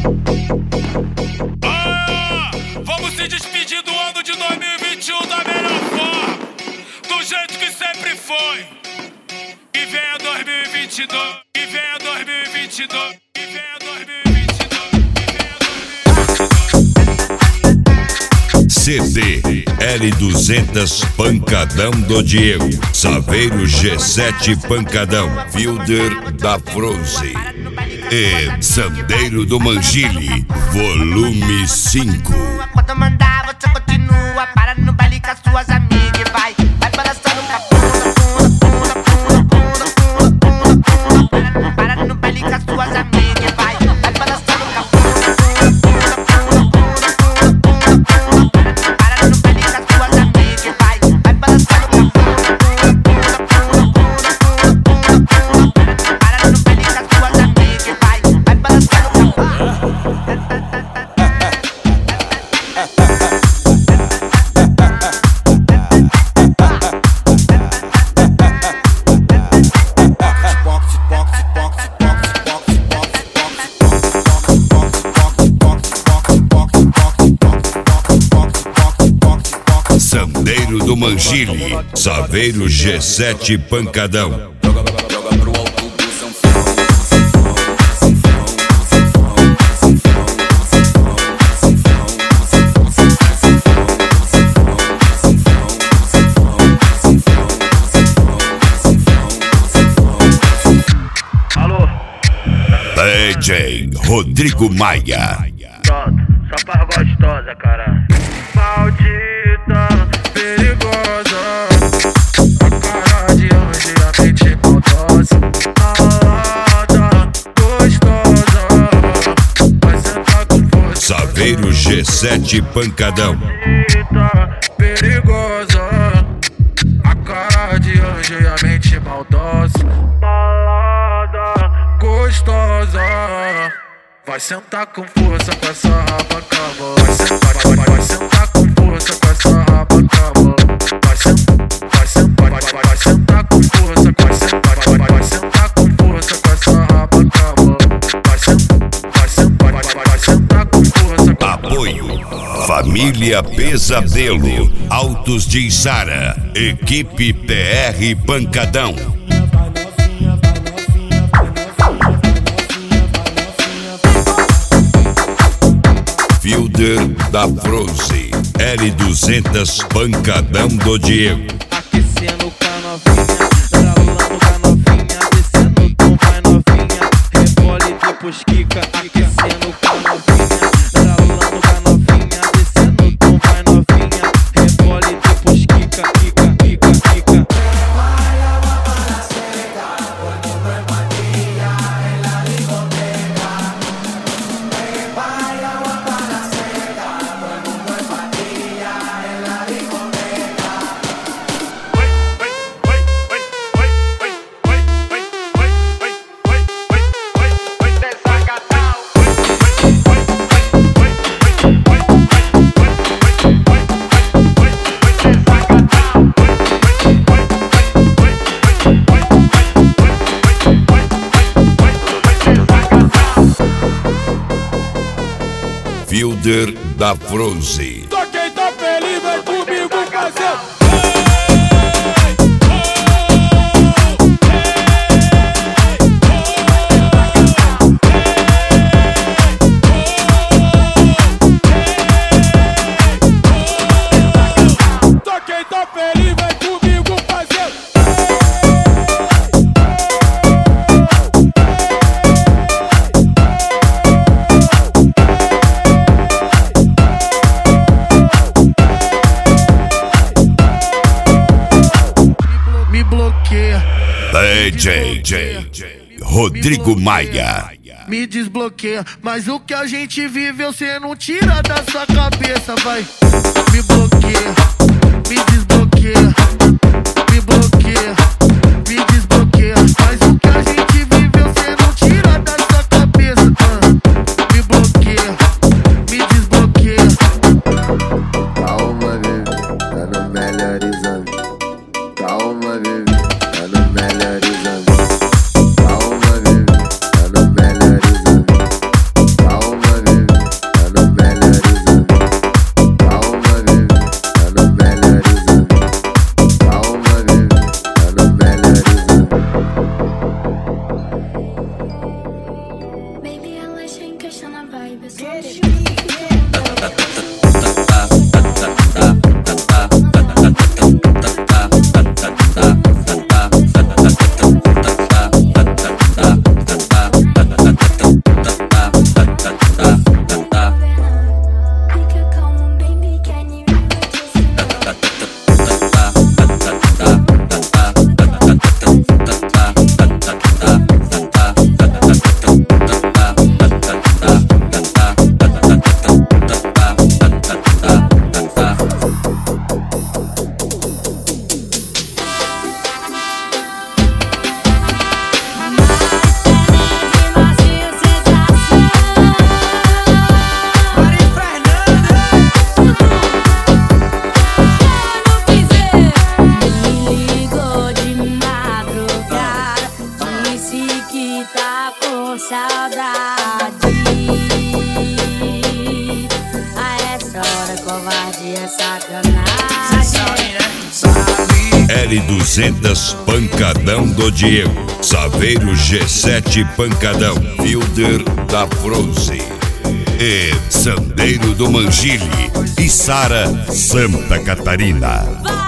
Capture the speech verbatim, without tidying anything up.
Ah, vamos se despedir do ano de dois mil e vinte e um da melhor forma, do jeito que sempre foi. E venha dois mil e vinte e dois, e venha dois mil e vinte e dois, e venha dois mil e vinte e dois, e venha dois mil e vinte e dois. C D L duzentos Pancadão do Diego, Saveiro G sete Pancadão, Fielder da Froze e Sandeiro do Mangile, volume cinco. Quando mandar você continua, para no baile com as suas amigas e vai, vai balançando o capuna, para no baile com as suas amigas e vai, vai balançando o para no baile com as suas amigas e vai, vai balançando o para no baile com as suas amigas e vai, vai balançando o Sandeiro do Mangile, Saveiro G sete Pancadão. Joga pro alto do sanfão, sanfão, sanfão, sanfão, sanfão, sanfão, sanfão. Alô? D J Rodrigo Maia. Pronto, só pra gostosa, cara. Maldita, perigosa, a cara de anjo e a mente maldosa. Malada, gostosa, vai sentar com força. Saveiro G sete Pancadão. Maldita, perigosa, a cara de anjo e a mente maldosa. Malada, gostosa, vai sentar com força com essa raba cama. Vai sentar, vai, vai, vai sentar com força com essa raba cama. Vai sentar, vai sentar, vai, vai, vai sentar com força com essa, vai, vai, vai, vai sentar com força com essa raba cama. Vai sentar, vai sentar, vai, vai, vai sentar com força com. Apoio Família Pesadelo, Autos de Içara, Equipe P R Pancadão. Fielder da Froze, L duzentos Pancadão do Diego. Aquecendo com a novinha, ralando com a novinha, descendo o tom vai novinha, rebole depois quica. Aquecendo com a novinha, ralando com a novinha, descendo o tom vai novinha, rebole depois quica, quica, quica, quica. Fielder da Froze. Só quem tá feliz vem comigo fazer. Só quem tá feliz vem comigo fazer. Me bloqueia, D J Rodrigo Maia. me desbloqueia, mas o que a gente viveu cê não tira da sua cabeça, vai. Me bloqueia, me desbloqueia, me bloqueia, me desbloqueia, mas o que a gente viveu cê não tira da sua cabeça, ah. Me bloqueia, me desbloqueia. Calma, bebê, tá no melhor exame. Calma, bebê, tá no melhor exame. Calma, bebê, tá no melhor exame. Calma, L duzentos Pancadão do Diego, Saveiro G sete Pancadão, Fielder da Fronze e Sandeiro do Mangile, Içara, Santa Catarina.